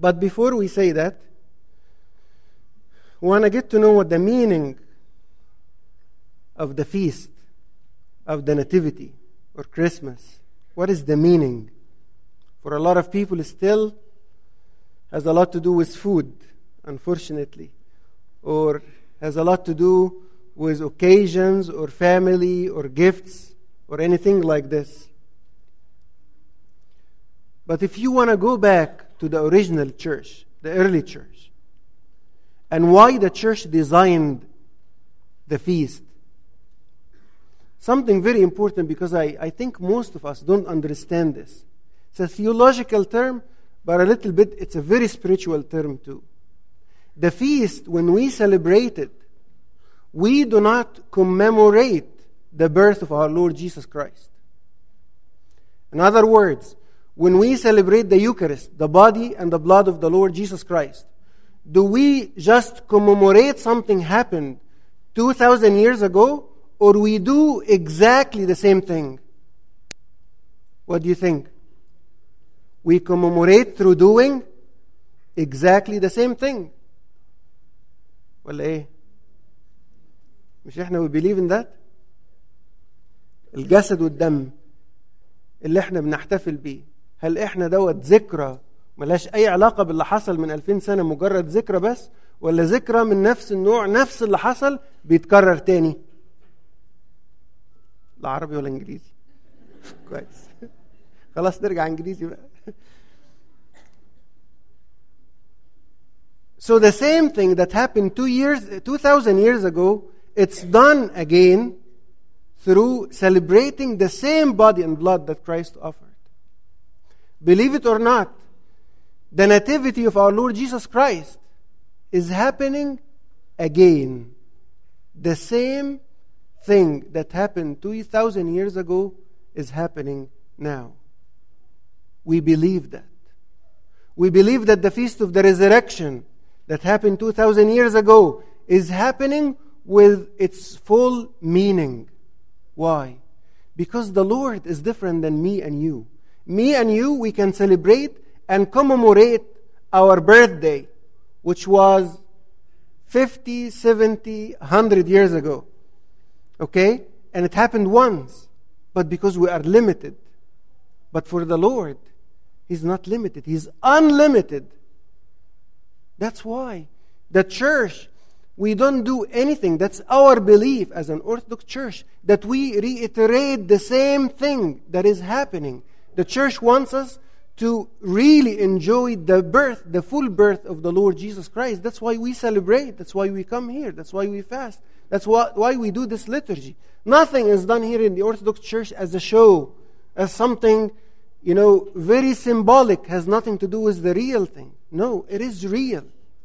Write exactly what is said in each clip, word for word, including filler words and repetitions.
But before we say that, we want to get to know what the meaning of the feast of the Nativity or Christmas. What is the meaning? For a lot of people, it still has a lot to do with food, unfortunately, or has a lot to do with occasions or family or gifts or anything like this. But if you want to go back to the original church, the early church, and why the church designed the feast, something very important, because I, I think most of us don't understand this. It's a theological term, but a little bit, it's a very spiritual term too. The feast, when we celebrate it, we do not commemorate the birth of our Lord Jesus Christ. In other words, when we celebrate the Eucharist, the body and the blood of the Lord Jesus Christ, do we just commemorate something happened two thousand years ago, or we do exactly the same thing? What do you think? We commemorate through doing exactly the same thing. ولا ايه؟ مش احنا we believe in that؟ الجسد والدم اللي احنا بنحتفل بيه، هل احنا دوت ذكرى ملاش اي علاقة باللي حصل من ألفين سنة، مجرد ذكرى بس، ولا ذكرى من نفس النوع، نفس اللي حصل بيتكرر تاني؟ لا عربي ولا انجليزي؟ كويس، خلاص نرجع انجليزي بقى. So the same thing that happened two years, two thousand years ago, it's done again through celebrating the same body and blood that Christ offered. Believe it or not, the nativity of our Lord Jesus Christ is happening again. The same thing that happened two thousand years ago is happening now. We believe that. We believe that the Feast of the Resurrection that happened two thousand years ago is happening with its full meaning. Why? Because the Lord is different than me and you. Me and you, we can celebrate and commemorate our birthday, which was fifty, seventy, one hundred years ago. Okay? And it happened once. But because we are limited. But for the Lord, He's not limited. He's unlimited. That's why the church, we don't do anything. That's our belief as an Orthodox church, that we reiterate the same thing that is happening. The church wants us to really enjoy the birth, the full birth of the Lord Jesus Christ. That's why we celebrate. That's why we come here. That's why we fast. That's why we do this liturgy. Nothing is done here in the Orthodox church as a show, as something, you know, very symbolic, has nothing to do with the real thing. No, it is real.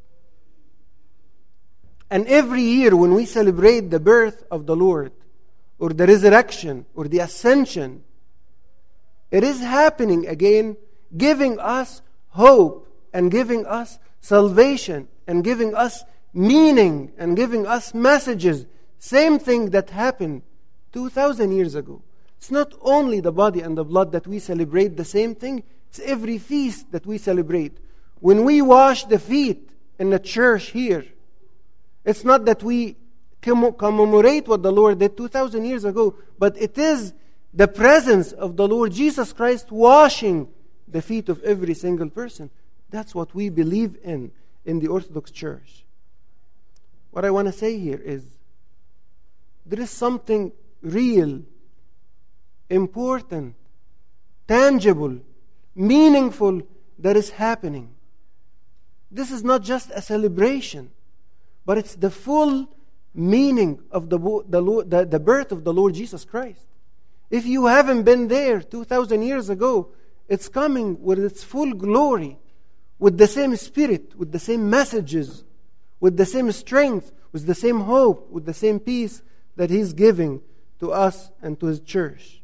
And every year when we celebrate the birth of the Lord, or the resurrection, or the ascension, it is happening again, giving us hope, and giving us salvation, and giving us meaning, and giving us messages. Same thing that happened two thousand years ago. It's not only the body and the blood that we celebrate the same thing, it's every feast that we celebrate. When we wash the feet in the church here, it's not that we commemorate what the Lord did two thousand years ago, but it is the presence of the Lord Jesus Christ washing the feet of every single person. That's what we believe in, in the Orthodox Church. What I want to say here is, there is something real, important, tangible, meaningful that is happening. This is not just a celebration, but it's the full meaning of the, the, the, the birth of the Lord Jesus Christ. If you haven't been there two thousand years ago, it's coming with its full glory, with the same spirit, with the same messages, with the same strength, with the same hope, with the same peace that He's giving to us and to His church.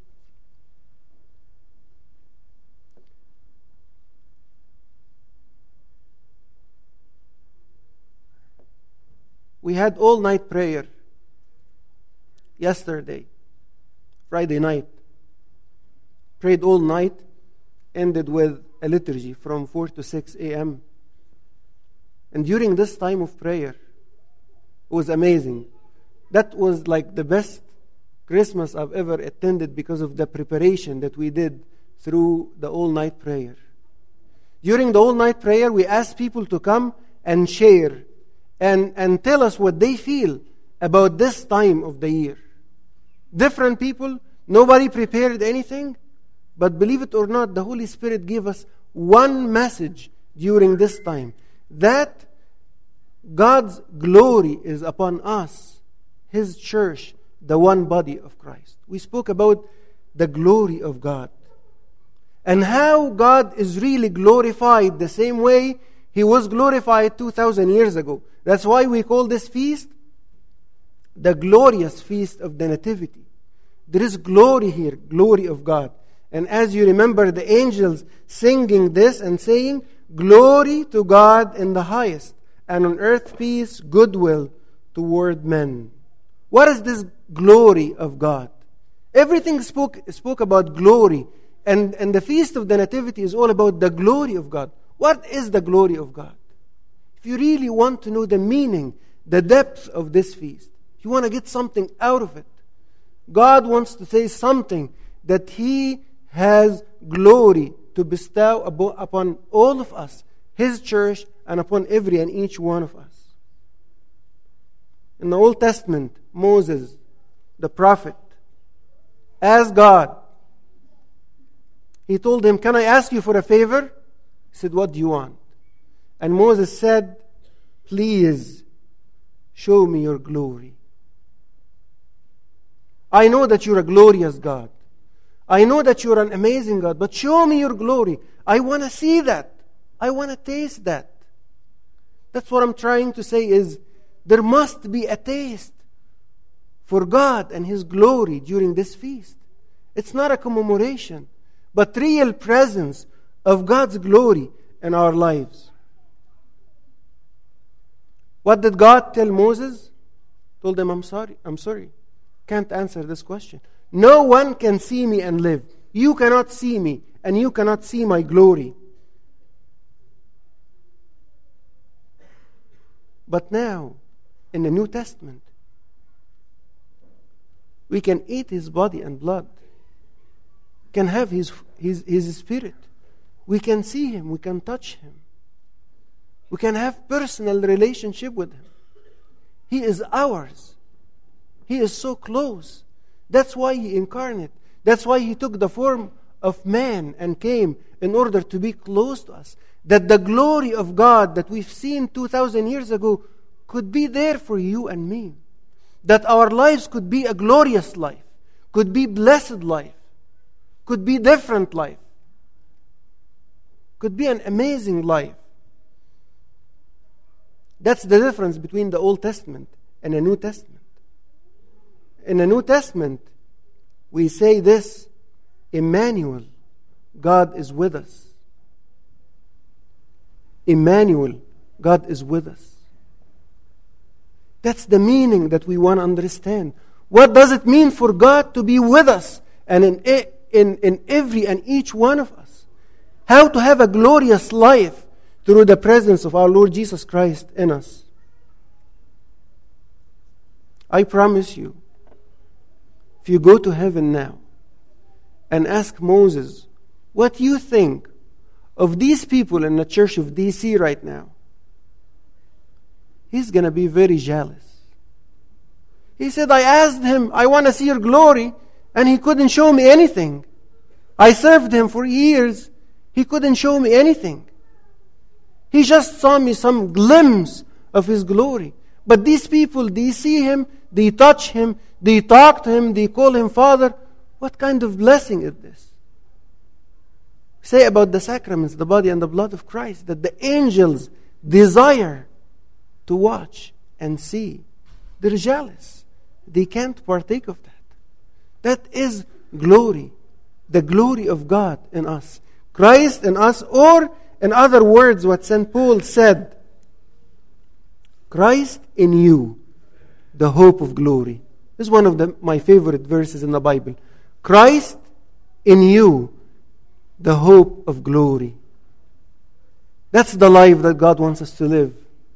We had all-night prayer yesterday, Friday night. Prayed all night, ended with a liturgy from four to six a.m. And during this time of prayer, it was amazing. That was like the best Christmas I've ever attended because of the preparation that we did through the all-night prayer. During the all-night prayer, we asked people to come and share and, and tell us what they feel about this time of the year. Different people, nobody prepared anything, but believe it or not, the Holy Spirit gave us one message during this time, that God's glory is upon us, His church, the one body of Christ. We spoke about the glory of God and how God is really glorified the same way He was glorified two thousand years ago. That's why we call this feast the glorious feast of the Nativity. There is glory here, glory of God. And as you remember, the angels singing this and saying, "Glory to God in the highest, and on earth peace, goodwill toward men." What is this glory of God? Everything spoke, spoke about glory. And, and the Feast of the Nativity is all about the glory of God. What is the glory of God? If you really want to know the meaning, the depth of this feast, if you want to get something out of it, God wants to say something, that He has glory to bestow abo- upon all of us, His church, and upon every and each one of us. In the Old Testament, Moses, the prophet, asked God. He told him, "Can I ask you for a favor?" He said, "What do you want?" And Moses said, "Please show me your glory. I know that you're a glorious God. I know that you're an amazing God, but show me your glory. I want to see that. I want to taste that." That's what I'm trying to say is, there must be a taste for God and His glory during this feast. It's not a commemoration, but real presence of God's glory in our lives. What did God tell Moses? Told him, I'm sorry, I'm sorry. Can't answer this question. No one can see me and live. You cannot see me, and you cannot see my glory. But now, in the New Testament, we can eat His body and blood, can have His, His, His Spirit. We can see Him, we can touch Him. We can have personal relationship with Him. He is ours. He is so close. That's why He incarnate. That's why He took the form of man and came in order to be close to us. That the glory of God that we've seen two thousand years ago could be there for you and me. That our lives could be a glorious life, could be blessed life, could be different life, could be an amazing life. That's the difference between the Old Testament and the New Testament. In the New Testament, we say this, Emmanuel, God is with us. Emmanuel, God is with us. That's the meaning that we want to understand. What does it mean for God to be with us and in, in, in every and each one of us? How to have a glorious life through the presence of our Lord Jesus Christ in us. I promise you, if you go to heaven now and ask Moses, what you think of these people in the church of D C right now, he's going to be very jealous. He said, I asked him, I want to see your glory, and he couldn't show me anything. I served him for years. He couldn't show me anything. He just saw me some glimpse of his glory. But these people, they see him, they touch him, they talk to him, they call him Father. What kind of blessing is this? Say about the sacraments, the body and the blood of Christ, that the angels desire to watch and see. They're jealous. They can't partake of that. That is glory. The glory of God in us. Christ in us, or in other words, what Saint Paul said, Christ in you, the hope of glory. This is one of the, my favorite verses in the Bible. Christ in you, the hope of glory. That's the life that God wants us to live.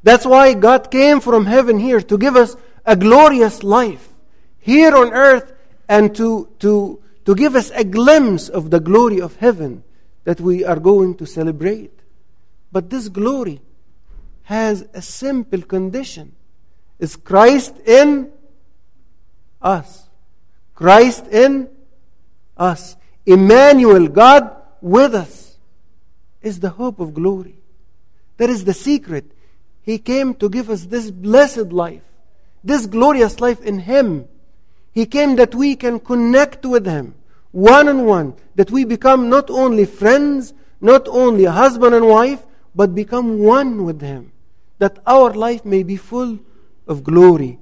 That's why God came from heaven here to give us a glorious life here on earth, and to, to, to give us a glimpse of the glory of heaven that we are going to celebrate. But this glory has a simple condition. Is Christ in us. Christ in us. Emmanuel, God with us, is the hope of glory. That is the secret. He came to give us this blessed life, this glorious life in Him. He came that we can connect with Him, one-on-one, that we become not only friends, not only a husband and wife, but become one with Him, that our life may be full of glory.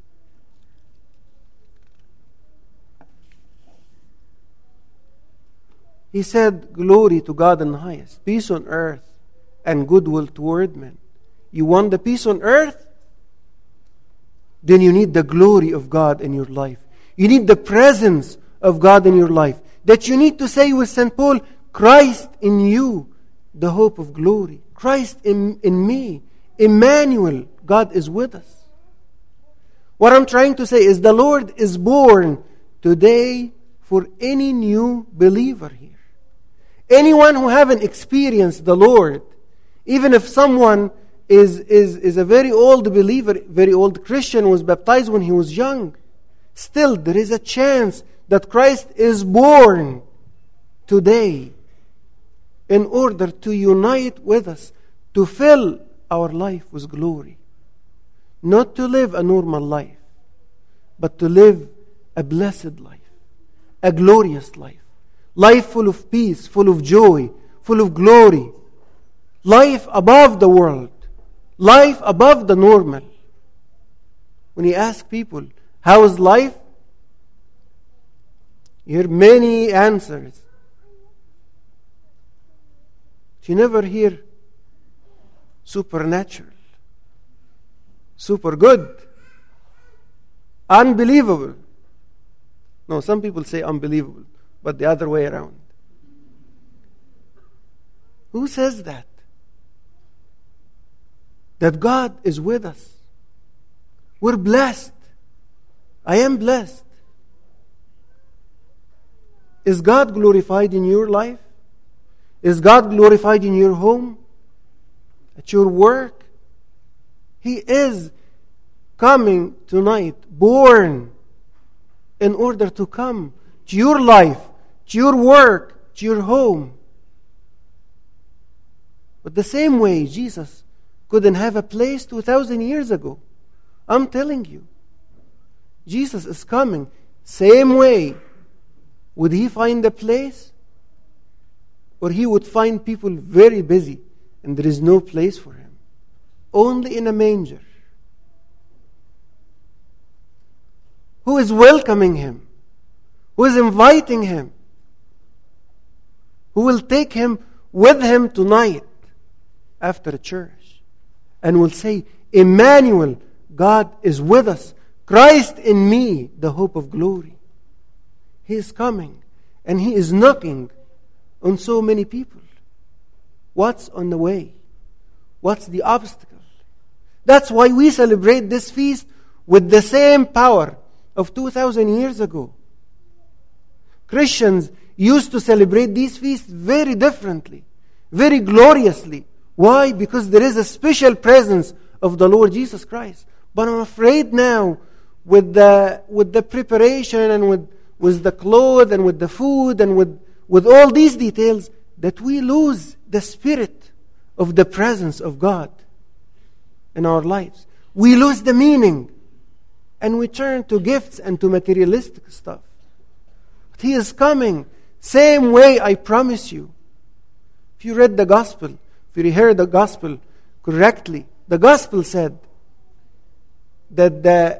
He said, glory to God in the highest, peace on earth, and goodwill toward men. You want the peace on earth? Then you need the glory of God in your life. You need the presence of God in your life. That you need to say with Saint Paul, Christ in you, the hope of glory. Christ in, in me. Emmanuel, God is with us. What I'm trying to say is the Lord is born today for any new believer here. Anyone who haven't experienced the Lord, even if someone is, is, is a very old believer, very old Christian, was baptized when he was young, still there is a chance that Christ is born today in order to unite with us, to fill our life with glory. Not to live a normal life, but to live a blessed life, a glorious life. Life full of peace, full of joy, full of glory. Life above the world. Life above the normal. When you ask people, how is life? You hear many answers. But you never hear supernatural, super good, unbelievable. No, some people say unbelievable, but the other way around. Who says that? That God is with us. We're blessed. I am blessed. Is God glorified in your life? Is God glorified in your home? At your work? He is coming tonight, born in order to come to your life, to your work, to your home. But the same way Jesus couldn't have a place two thousand years ago. I'm telling you. Jesus is coming. Same way. Would He find a place? Or He would find people very busy and there is no place for Him. Only in a manger. Who is welcoming Him? Who is inviting Him? Who will take Him with Him tonight after church? And will say, Emmanuel, God is with us. Christ in me, the hope of glory. He is coming and He is knocking on so many people. What's on the way? What's the obstacle? That's why we celebrate this feast with the same power of two thousand years ago. Christians used to celebrate these feasts very differently, very gloriously. Why? Because there is a special presence of the Lord Jesus Christ. But I'm afraid now, with the with the preparation and with, with the clothes and with the food and with, with all these details, that we lose the spirit of the presence of God in our lives. We lose the meaning. And we turn to gifts and to materialistic stuff. But He is coming. Same way, I promise you. If you read the gospel, if you heard the gospel correctly, the gospel said that the,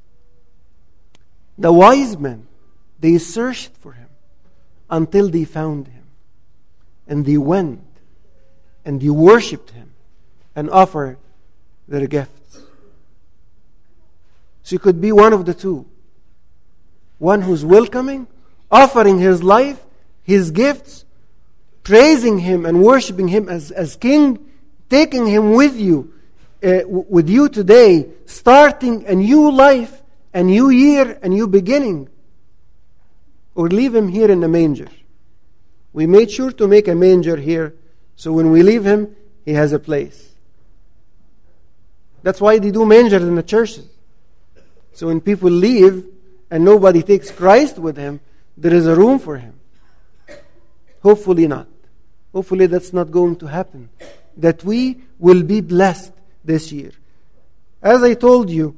the wise men, they searched for Him until they found Him. And they went and they worshipped Him and offered their gifts. So you could be one of the two. One who's welcoming, offering his life, his gifts, praising Him and worshiping Him as, as King, taking Him with you uh, w- with you today, starting a new life, a new year, a new beginning, or leave him here in a manger. We made sure to make a manger here, so when we leave him, he has a place. That's why they do mangers in the churches. So when people leave and nobody takes Christ with him, there is a room for him. Hopefully not. Hopefully that's not going to happen. That we will be blessed this year. As I told you,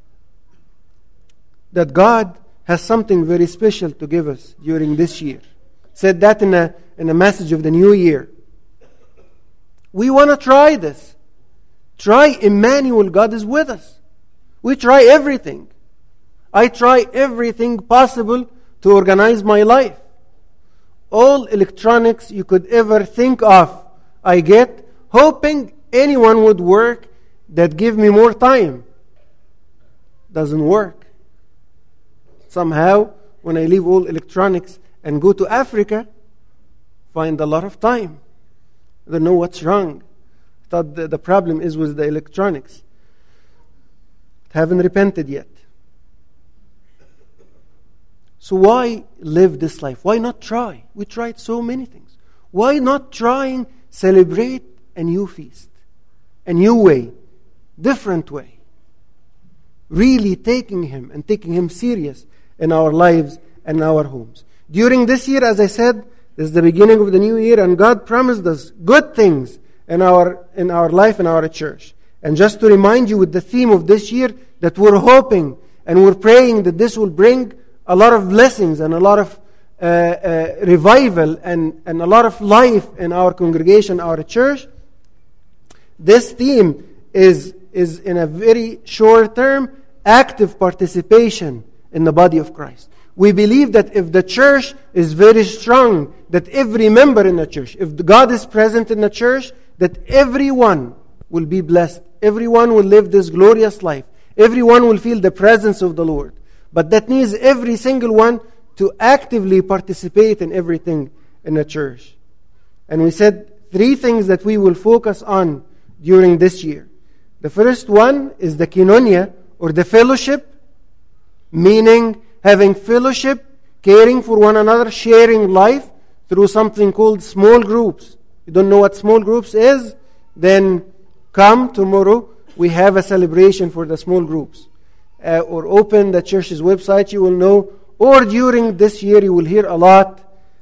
that God has something very special to give us during this year. Said that in a, in a message of the new year. We want to try this. Try Emmanuel, God is with us. We try everything. I try everything possible to organize my life. All electronics you could ever think of, I get, hoping anyone would work that give me more time. Doesn't work. Somehow, when I leave all electronics and go to Africa, find a lot of time. I don't know what's wrong. I thought the, the problem is with the electronics. Haven't repented yet. So why live this life? Why not try? We tried so many things. Why not trying celebrate a new feast? A new way. Different way. Really taking him and taking him serious in our lives and our homes. During this year, as I said, this is the beginning of the new year, and God promised us good things in our in our life, in our church. And just to remind you with the theme of this year, that we're hoping and we're praying that this will bring a lot of blessings and a lot of uh, uh, revival and, and a lot of life in our congregation, our church. This theme is, is in a very short term, active participation in the body of Christ. We believe that if the church is very strong, that every member in the church, if God is present in the church, that everyone will be blessed. Everyone will live this glorious life. Everyone will feel the presence of the Lord. But that needs every single one to actively participate in everything in the church. And we said three things that we will focus on during this year. The first one is the koinonia, or the fellowship, meaning having fellowship, caring for one another, sharing life through something called small groups. You don't know what small groups is? Then come tomorrow. We have a celebration for the small groups. Uh, or open the church's website, you will know. Or during this year, you will hear a lot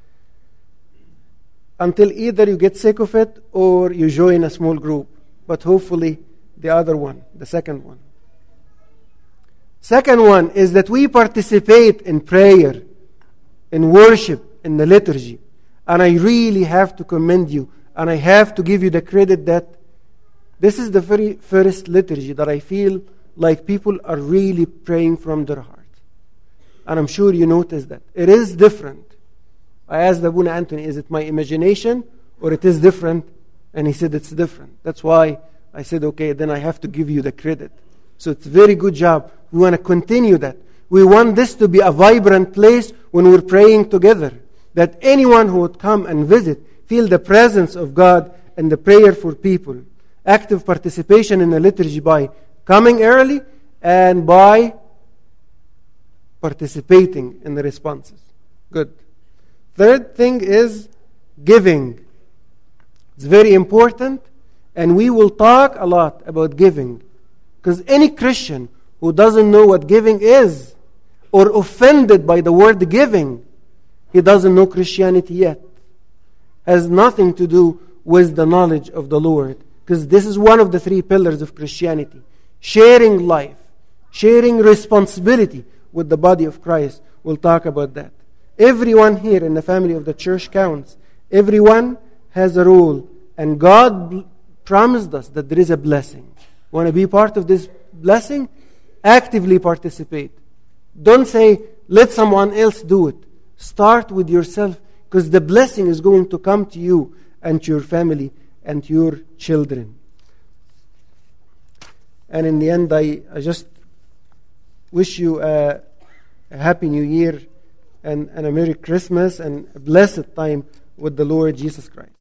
until either you get sick of it or you join a small group. But hopefully, the other one, the second one. Second one is that we participate in prayer, in worship, in the liturgy. And I really have to commend you, and I have to give you the credit that this is the very first liturgy that I feel like people are really praying from their heart. And I'm sure you noticed that. It is different. I asked Abuna Anthony, is it my imagination or it is different? And he said it's different. That's why I said, okay, then I have to give you the credit. So it's a very good job. We want to continue that. We want this to be a vibrant place when we're praying together. That anyone who would come and visit feel the presence of God and the prayer for people. Active participation in the liturgy by coming early and by participating in the responses. Good. Third thing is giving. It's very important, and we will talk a lot about giving. Because any Christian who doesn't know what giving is, or offended by the word giving, he doesn't know Christianity yet. Has nothing to do with the knowledge of the Lord. Because this is one of the three pillars of Christianity. Sharing life, sharing responsibility with the body of Christ. We'll talk about that. Everyone here in the family of the church counts. Everyone has a role. And God promised us that there is a blessing. Want to be part of this blessing? Actively participate. Don't say, let someone else do it. Start with yourself, because the blessing is going to come to you and to your family and to your children. And in the end, I, I just wish you a, a happy new year and, and a Merry Christmas and a blessed time with the Lord Jesus Christ.